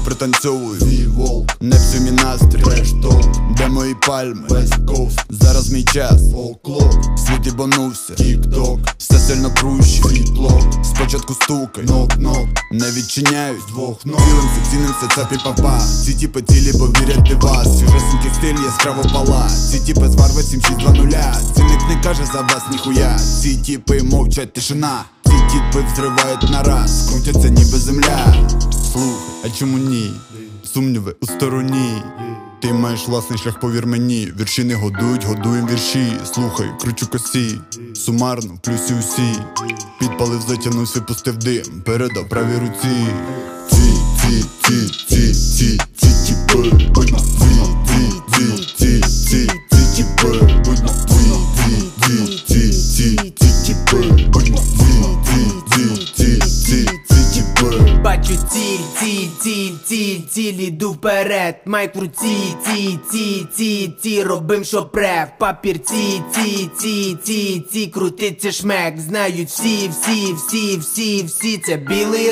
пританцьовую. Не псуй мій настрій, де мої пальми, West Coast. Зараз мій час, світ ібанувся, TikTok. Все сильно круче, спочатку стукай, нок-нок. Не відчиняють двох ног. Цілим секційним все цапі папа. Ці тіпи цілі, бо вірять в вас. Свіжесенький стиль яскраво пала. Ці тіпи з Варви 7620. Цінник не каже за вас ніхуя. Ці тіпи мовчать, тишина. Ці тіпи взривають на раз, крутяться ніби земля. Слухай, а чому ні? Сумніви у стороні. Ти маєш власний шлях, повір мені. Вірші не годують, годуєм вірші. Слухай, кручу косі, сумарно, в плюсі усі. Підпалив, затягнувся, пустив дим, передав правій руці. Ці тіпи, будь на ці тіпи, будь на ці тіпи, будь на ці тіпи. Бачу ціль, іду вперед. Майк в руці, робим, що прев. Папір крутиться шмек. Знають всі, це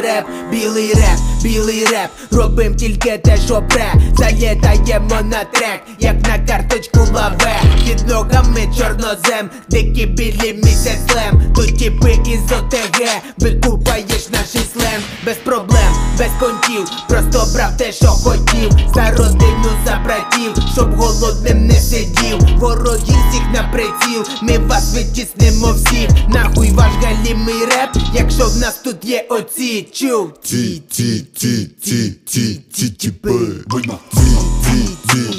білий реп. Робим тільки те, що пре. Залітаємо на трек, як на карточку лаве. Під ногами чорнозем, дикі білі місяць слем. Тут тіпи із ОТГ, викупаєш наші сленг. Без проблем, без контів, просто брав те, що хотів. За родину, за братів, щоб голодним не сидів. Ворогів всіх на приціл, ми вас витіснимо всіх. Нахуй ваш галімий реп, якщо в нас тут є оці. Чув? Ці тіпи, будь на ці